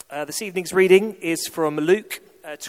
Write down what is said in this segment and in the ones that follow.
This evening's reading is from Luke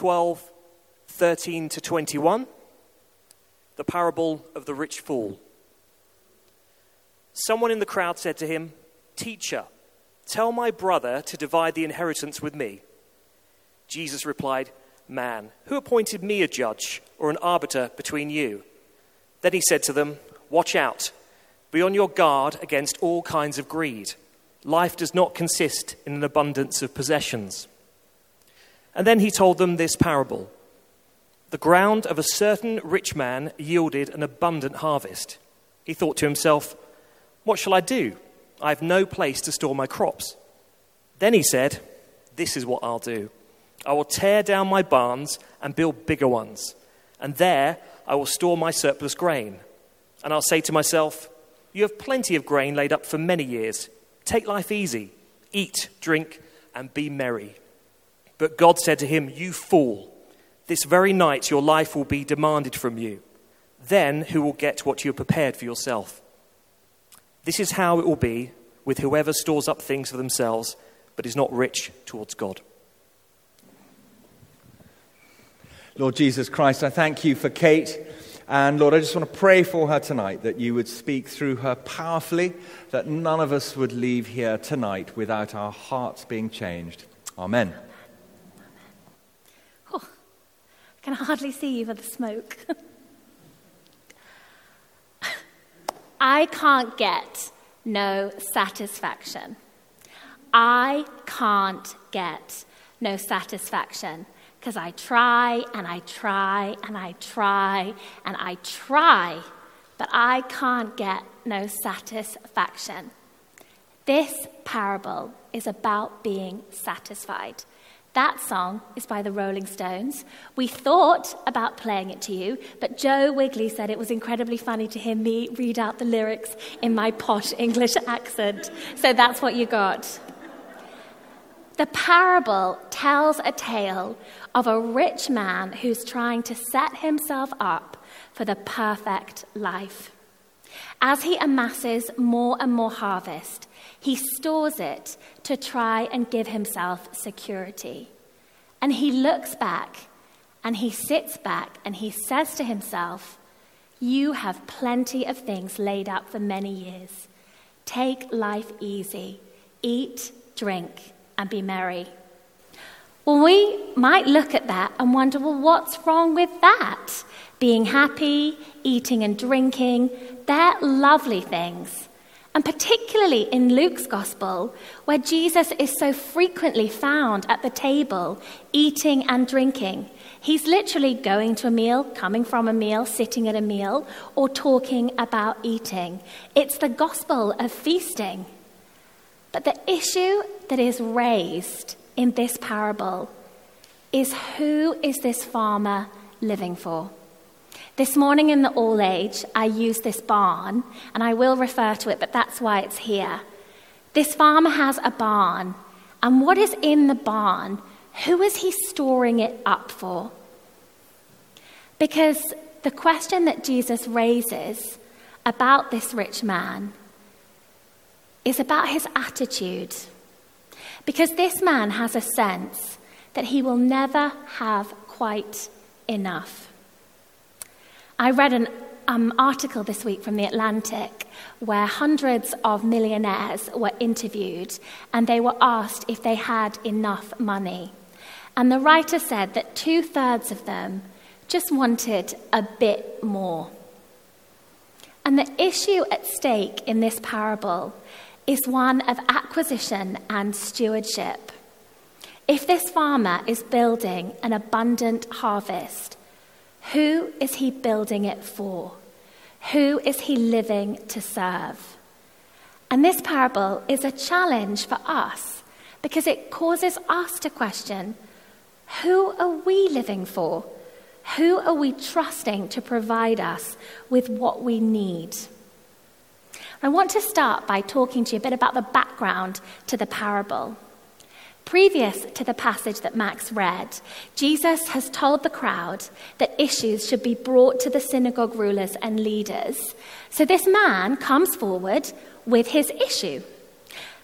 12:13 to 21, the parable of the rich fool. Someone in the crowd said to him, "Teacher, tell my brother to divide the inheritance with me." Jesus replied, "Man, who appointed me a judge or an arbiter between you?" Then he said to them, "Watch out, be on your guard against all kinds of greed. Life does not consist in an abundance of possessions." And then he told them this parable. The ground of a certain rich man yielded an abundant harvest. He thought to himself, "What shall I do? I have no place to store my crops." Then he said, "This is what I'll do. I will tear down my barns and build bigger ones, and there I will store my surplus grain. And I'll say to myself, you have plenty of grain laid up for many years. Take life easy, eat, drink, and be merry." But God said to him, "You fool, this very night your life will be demanded from you. Then who will get what you have prepared for yourself? This is how it will be with whoever stores up things for themselves, but is not rich towards God." Lord Jesus Christ, I thank you for Kate. And Lord, I just want to pray for her tonight, that you would speak through her powerfully, that none of us would leave here tonight without our hearts being changed. Amen. Oh, I can hardly see you for the smoke. I can't get no satisfaction. I can't get no satisfaction. Because I try and I try and I try and I try, but I can't get no satisfaction. This parable is about being satisfied. That song is by the Rolling Stones. We thought about playing it to you, but Joe Wigley said it was incredibly funny to hear me read out the lyrics in my posh English accent. So that's what you got. The parable tells a tale of a rich man who's trying to set himself up for the perfect life. As he amasses more and more harvest, he stores it to try and give himself security. And he looks back and he sits back and he says to himself, "You have plenty of things laid up for many years. Take life easy, eat, drink, and be merry." Well, we might look at that and wonder, well, what's wrong with that? Being happy, eating and drinking, they're lovely things. And particularly in Luke's gospel, where Jesus is so frequently found at the table, eating and drinking. He's literally going to a meal, coming from a meal, sitting at a meal, or talking about eating. It's the gospel of feasting. But the issue that is raised in this parable is, who is this farmer living for? This morning in the All Age, I used this barn, and I will refer to it, but that's why it's here. This farmer has a barn, and what is in the barn? Who is he storing it up for? Because the question that Jesus raises about this rich man is about his attitude. Because this man has a sense that he will never have quite enough. I read an article this week from The Atlantic where hundreds of millionaires were interviewed and they were asked if they had enough money. And the writer said that 2/3 of them just wanted a bit more. And the issue at stake in this parable is one of acquisition and stewardship. If this farmer is building an abundant harvest, who is he building it for? Who is he living to serve? And this parable is a challenge for us because it causes us to question, who are we living for? Who are we trusting to provide us with what we need? I want to start by talking to you a bit about the background to the parable. Previous to the passage that Max read, Jesus has told the crowd that issues should be brought to the synagogue rulers and leaders. So this man comes forward with his issue. But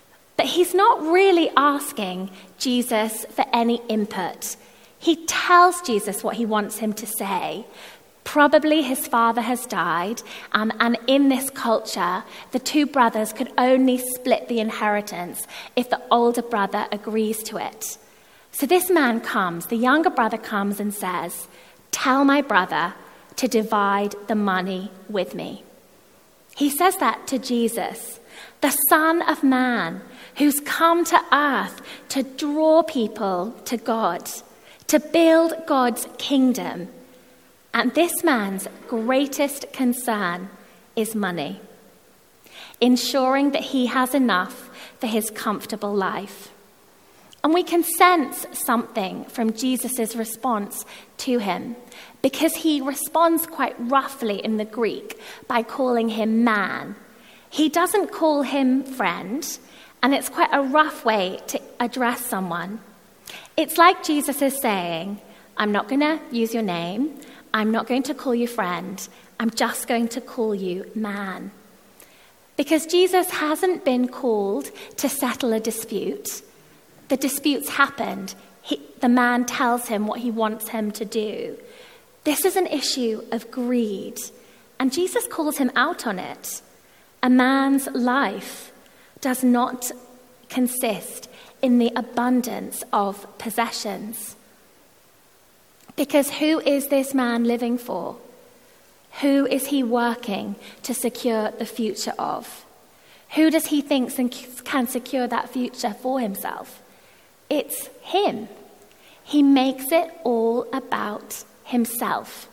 But he's not really asking Jesus for any input. He tells Jesus what he wants him to say. Probably his father has died, and in this culture, the two brothers could only split the inheritance if the older brother agrees to it. So this man comes, the younger brother comes and says, "Tell my brother to divide the money with me." He says that to Jesus, the Son of Man, who's come to earth to draw people to God, to build God's kingdom. And this man's greatest concern is money, ensuring that he has enough for his comfortable life. And we can sense something from Jesus' response to him, because he responds quite roughly in the Greek by calling him man. He doesn't call him friend, and it's quite a rough way to address someone. It's like Jesus is saying, "I'm not going to use your name. I'm not going to call you friend. I'm just going to call you man." Because Jesus hasn't been called to settle a dispute. The dispute's happened. The man tells him what he wants him to do. This is an issue of greed, and Jesus calls him out on it. A man's life does not consist in the abundance of possessions. Because who is this man living for? Who is he working to secure the future of? Who does he think can secure that future for himself? It's him. He makes it all about himself.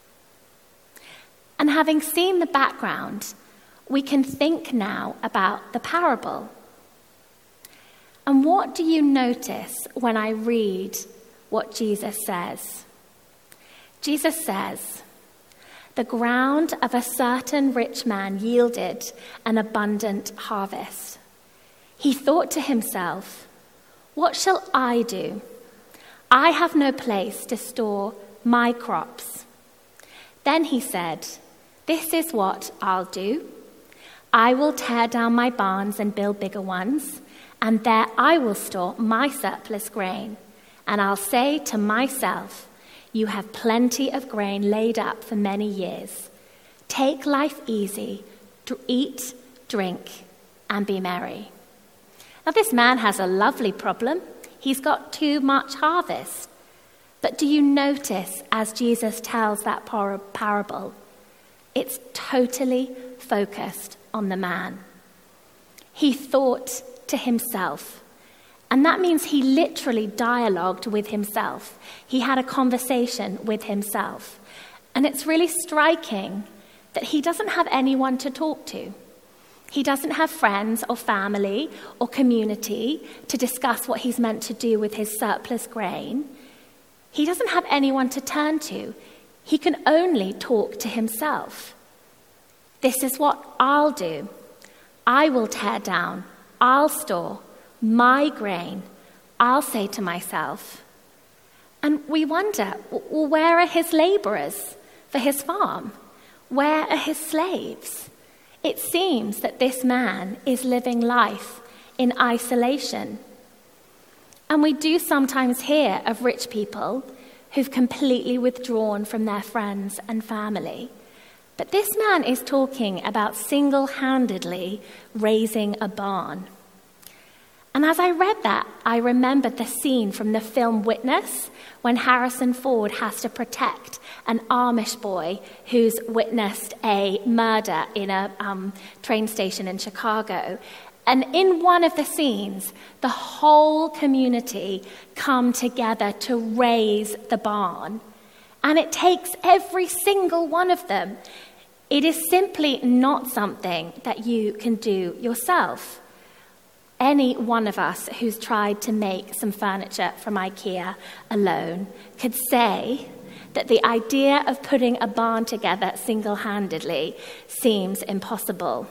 And having seen the background, we can think now about the parable. And what do you notice when I read what Jesus says? Jesus says, "The ground of a certain rich man yielded an abundant harvest. He thought to himself, 'What shall I do? I have no place to store my crops.' Then he said, 'This is what I'll do. I will tear down my barns and build bigger ones, and there I will store my surplus grain. And I'll say to myself, you have plenty of grain laid up for many years. Take life easy, eat, drink, and be merry.'" Now this man has a lovely problem. He's got too much harvest. But do you notice as Jesus tells that parable, it's totally focused on the man. He thought to himself. And that means he literally dialogued with himself. He had a conversation with himself. And it's really striking that he doesn't have anyone to talk to. He doesn't have friends or family or community to discuss what he's meant to do with his surplus grain. He doesn't have anyone to turn to. He can only talk to himself. "This is what I'll do. I will tear down. I'll store my grain," I'll say to myself. And we wonder, well, where are his laborers for his farm? Where are his slaves? It seems that this man is living life in isolation. And we do sometimes hear of rich people who've completely withdrawn from their friends and family. But this man is talking about single-handedly raising a barn. And as I read that, I remembered the scene from the film Witness, when Harrison Ford has to protect an Amish boy who's witnessed a murder in a train station in Chicago. And in one of the scenes, the whole community come together to raise the barn. And it takes every single one of them. It is simply not something that you can do yourself. Any one of us who's tried to make some furniture from IKEA alone could say that the idea of putting a barn together single-handedly seems impossible.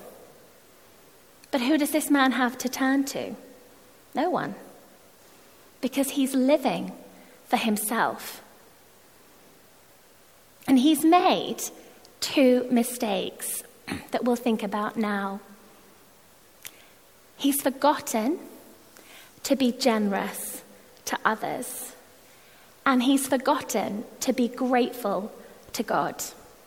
But who does this man have to turn to? No one. Because he's living for himself. And he's made two mistakes that we'll think about now. He's forgotten to be generous to others. And he's forgotten to be grateful to God.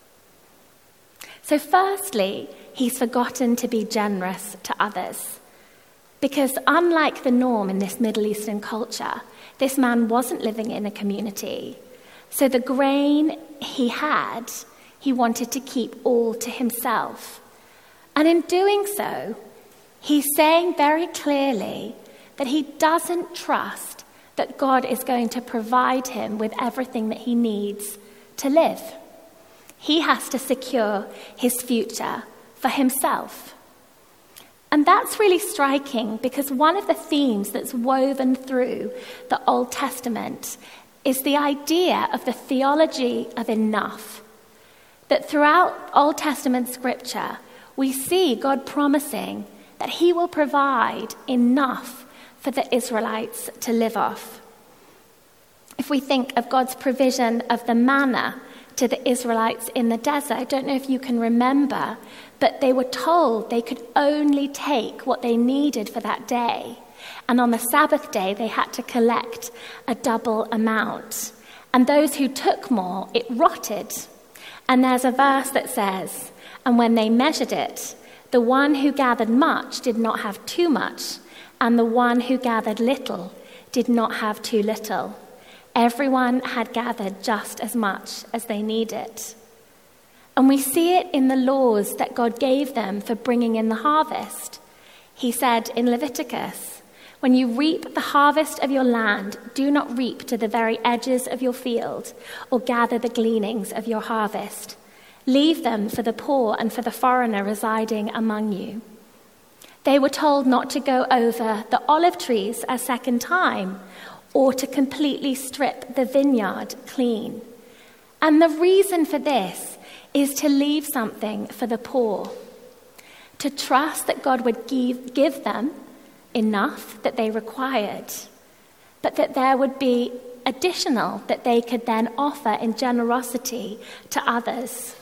So firstly, he's forgotten to be generous to others. Because unlike the norm in this Middle Eastern culture, this man wasn't living in a community. So the grain he had, he wanted to keep all to himself. And in doing so, he's saying very clearly that he doesn't trust that God is going to provide him with everything that he needs to live. He has to secure his future for himself. And that's really striking because one of the themes that's woven through the Old Testament is the idea of the theology of enough. That throughout Old Testament scripture, we see God promising that he will provide enough for the Israelites to live off. If we think of God's provision of the manna to the Israelites in the desert, I don't know if you can remember, but they were told they could only take what they needed for that day. And on the Sabbath day, they had to collect a double amount. And those who took more, it rotted. And there's a verse that says, and when they measured it, the one who gathered much did not have too much, and the one who gathered little did not have too little. Everyone had gathered just as much as they needed. And we see it in the laws that God gave them for bringing in the harvest. He said in Leviticus, when you reap the harvest of your land, do not reap to the very edges of your field or gather the gleanings of your harvest. Leave them for the poor and for the foreigner residing among you. They were told not to go over the olive trees a second time or to completely strip the vineyard clean. And the reason for this is to leave something for the poor, to trust that God would give them enough that they required, but that there would be additional that they could then offer in generosity to others.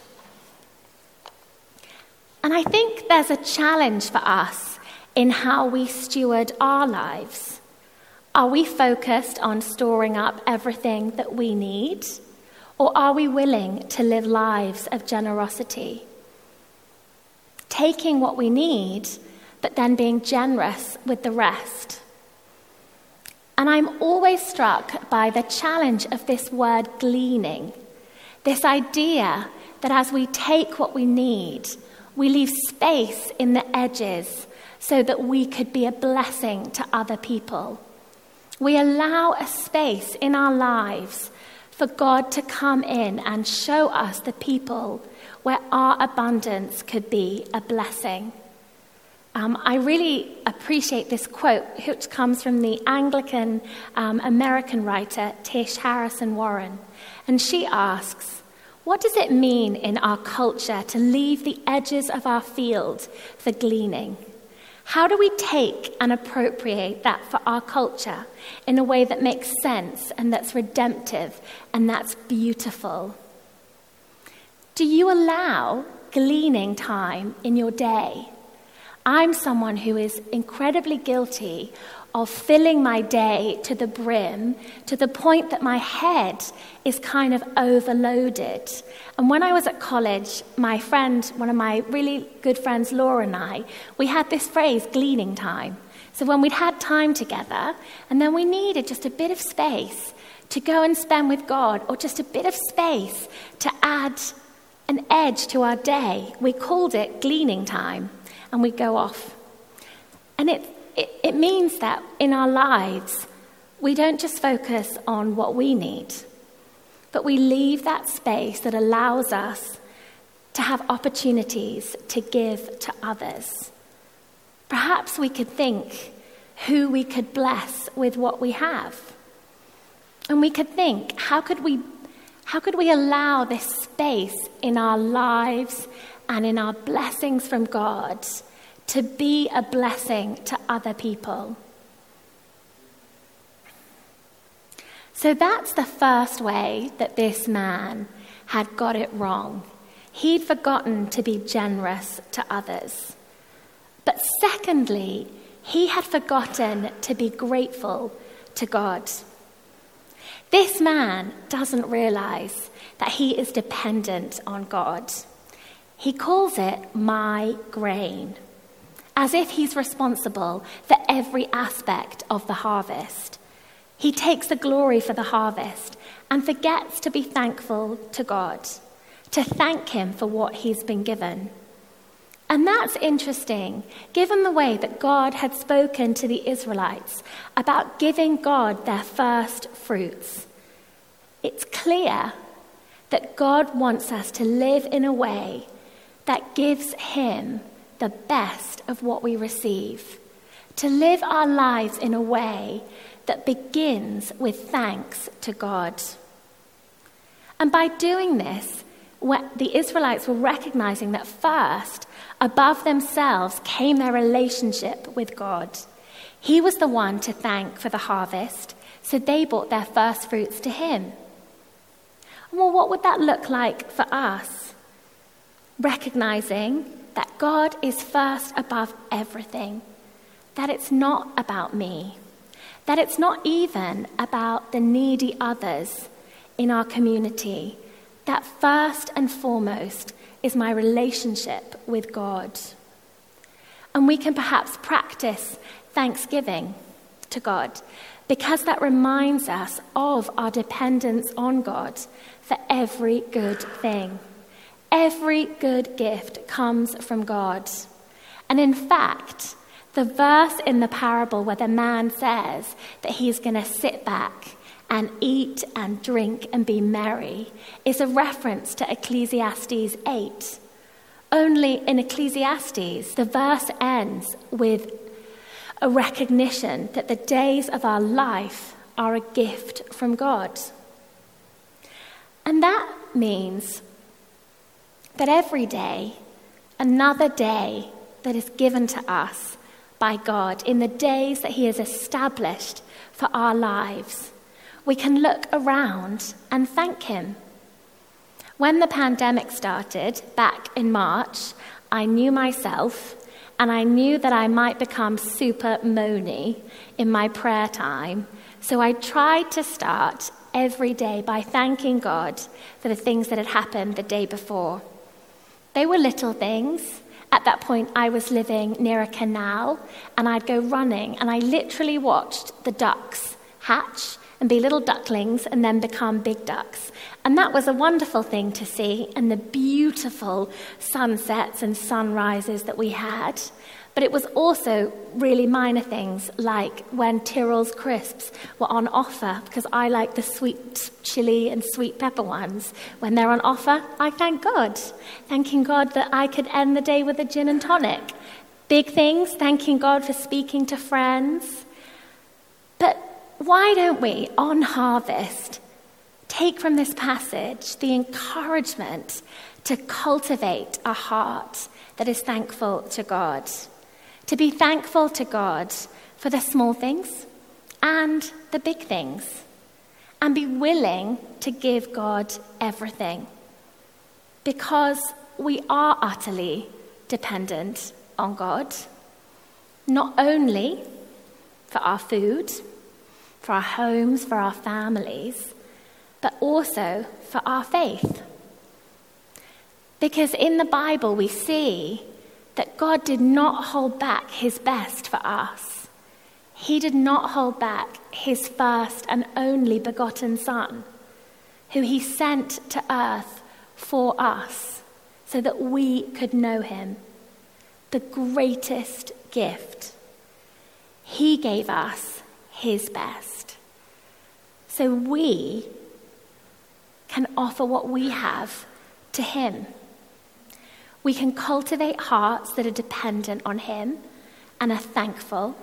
And I think there's a challenge for us in how we steward our lives. Are we focused on storing up everything that we need? Or are we willing to live lives of generosity? Taking what we need, but then being generous with the rest. And I'm always struck by the challenge of this word gleaning. This idea that as we take what we need, we leave space in the edges so that we could be a blessing to other people. We allow a space in our lives for God to come in and show us the people where our abundance could be a blessing. I really appreciate this quote, which comes from the Anglican American writer Tish Harrison Warren. And she asks, what does it mean in our culture to leave the edges of our field for gleaning? How do we take and appropriate that for our culture in a way that makes sense and that's redemptive and that's beautiful? Do you allow gleaning time in your day? I'm someone who is incredibly guilty of filling my day to the brim, to the point that my head is kind of overloaded. And when I was at college, my friend, one of my really good friends, Laura, and I, we had this phrase, gleaning time. So when we'd had time together, and then we needed just a bit of space to go and spend with God, or just a bit of space to add an edge to our day, we called it gleaning time, and we'd go off. And it means that in our lives, we don't just focus on what we need, but we leave that space that allows us to have opportunities to give to others. Perhaps we could think who we could bless with what we have. And we could think, how could we allow this space in our lives and in our blessings from God to be a blessing to other people? So that's the first way that this man had got it wrong. He'd forgotten to be generous to others. But secondly, he had forgotten to be grateful to God. This man doesn't realize that he is dependent on God. He calls it my grain, as if he's responsible for every aspect of the harvest. He takes the glory for the harvest and forgets to be thankful to God, to thank him for what he's been given. And that's interesting, given the way that God had spoken to the Israelites about giving God their first fruits. It's clear that God wants us to live in a way that gives him the best of what we receive, to live our lives in a way that begins with thanks to God. And by doing this, the Israelites were recognizing that first, above themselves, came their relationship with God. He was the one to thank for the harvest, so they brought their first fruits to him. Well, what would that look like for us? Recognizing that God is first above everything, that it's not about me, that it's not even about the needy others in our community, that first and foremost is my relationship with God. And we can perhaps practice thanksgiving to God because that reminds us of our dependence on God for every good thing. Every good gift comes from God. And in fact, the verse in the parable where the man says that he's going to sit back and eat and drink and be merry is a reference to Ecclesiastes 8. Only in Ecclesiastes, the verse ends with a recognition that the days of our life are a gift from God. And that means that every day, another day that is given to us by God in the days that he has established for our lives, we can look around and thank him. When the pandemic started back in March, I knew myself and I knew that I might become super moany in my prayer time. So I tried to start every day by thanking God for the things that had happened the day before. They were little things. At that point, I was living near a canal and I'd go running and I literally watched the ducks hatch and be little ducklings and then become big ducks. And that was a wonderful thing to see, and the beautiful sunsets and sunrises that we had. But it was also really minor things, like when Tyrrell's crisps were on offer, because I like the sweet chili and sweet pepper ones. When they're on offer, I thank God, thanking God that I could end the day with a gin and tonic. Big things, thanking God for speaking to friends. But why don't we, on Harvest, take from this passage the encouragement to cultivate a heart that is thankful to God, to be thankful to God for the small things and the big things, and be willing to give God everything, because we are utterly dependent on God, not only for our food, for our homes, for our families, but also for our faith. Because in the Bible we see that God did not hold back his best for us. He did not hold back his first and only begotten Son, who he sent to earth for us so that we could know him, the greatest gift. He gave us his best. So we can offer what we have to him. We can cultivate hearts that are dependent on him and are thankful.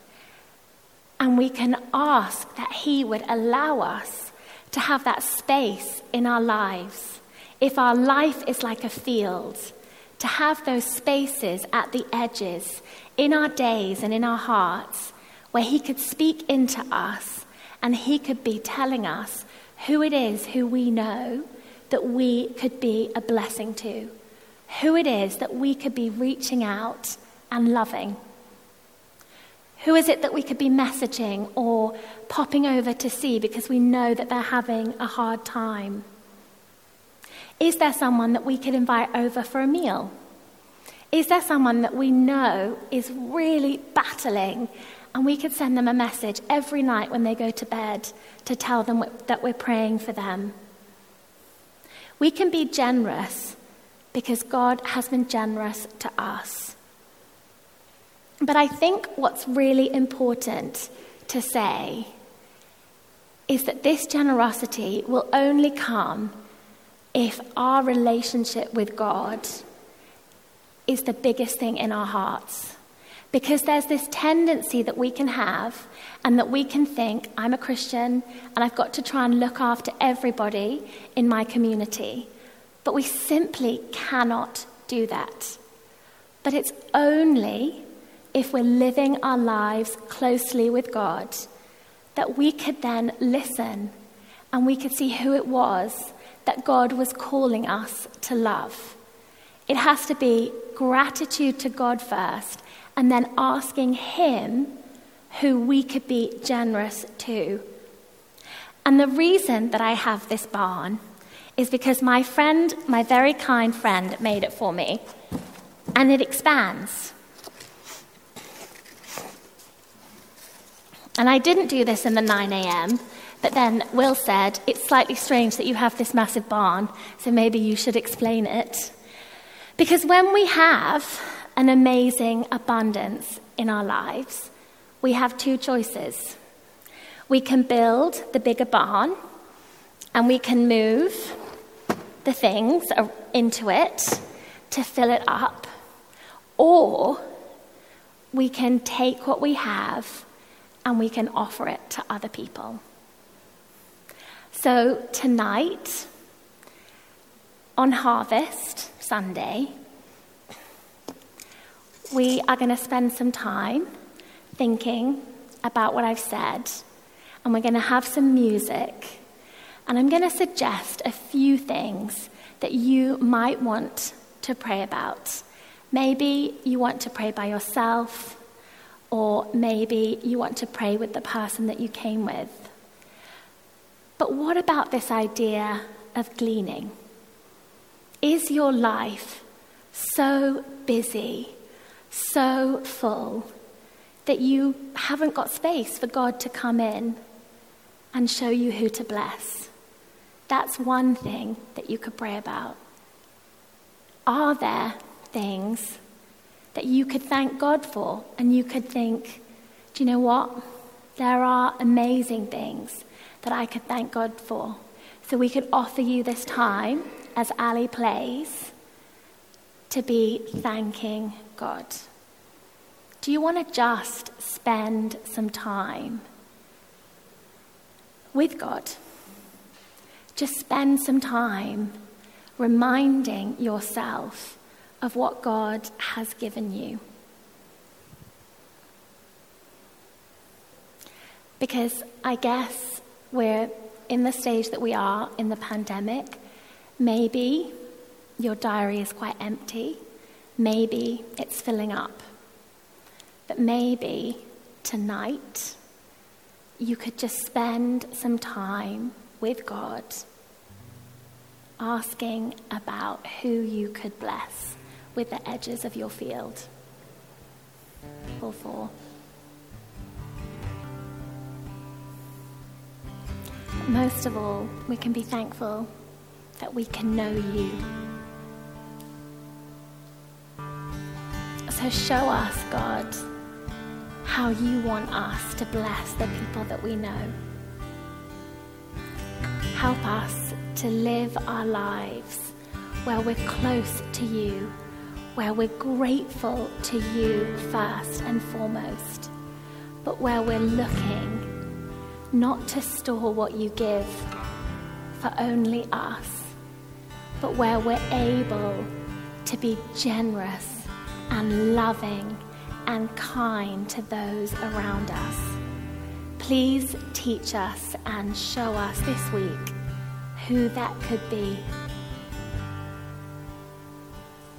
And we can ask that he would allow us to have that space in our lives. If our life is like a field, to have those spaces at the edges in our days and in our hearts where he could speak into us and he could be telling us who it is who we know that we could be a blessing to, who it is that we could be reaching out and loving. Who is it that we could be messaging or popping over to see because we know that they're having a hard time? Is there someone that we could invite over for a meal? Is there someone that we know is really battling and we could send them a message every night when they go to bed to tell them that we're praying for them? We can be generous because God has been generous to us. But I think what's really important to say is that this generosity will only come if our relationship with God is the biggest thing in our hearts. Because there's this tendency that we can have and that we can think, I'm a Christian and I've got to try and look after everybody in my community. But we simply cannot do that. But it's only if we're living our lives closely with God that we could then listen and we could see who it was that God was calling us to love. It has to be gratitude to God first, and then asking him who we could be generous to. And the reason that I have this barn is because my friend, my very kind friend, made it for me. And it expands. And I didn't do this in the 9 a.m., but then Will said, it's slightly strange that you have this massive barn, so maybe you should explain it. Because when we have an amazing abundance in our lives, we have two choices. We can build the bigger barn, and we can move the things into it to fill it up, or we can take what we have and we can offer it to other people. So tonight, on Harvest Sunday, we are going to spend some time thinking about what I've said, and we're going to have some music, and I'm going to suggest a few things that you might want to pray about. Maybe you want to pray by yourself, or maybe you want to pray with the person that you came with. But what about this idea of gleaning? Is your life so busy, so full, that you haven't got space for God to come in and show you who to bless? That's one thing that you could pray about. Are there things that you could thank God for, and you could think, do you know what? There are amazing things that I could thank God for. So we could offer you this time, as Ali plays, to be thanking God. Do you want to just spend some time with God? Just spend some time reminding yourself of what God has given you. Because I guess we're in the stage that we are in the pandemic. Maybe your diary is quite empty. Maybe it's filling up. But maybe tonight you could just spend some time with God, asking about who you could bless with the edges of your field. Or four. Most of all, we can be thankful that we can know you. So show us, God, how you want us to bless the people that we know. Help us to live our lives where we're close to you, where we're grateful to you first and foremost, but where we're looking not to store what you give for only us, but where we're able to be generous and loving and kind to those around us. Please teach us and show us this week who that could be.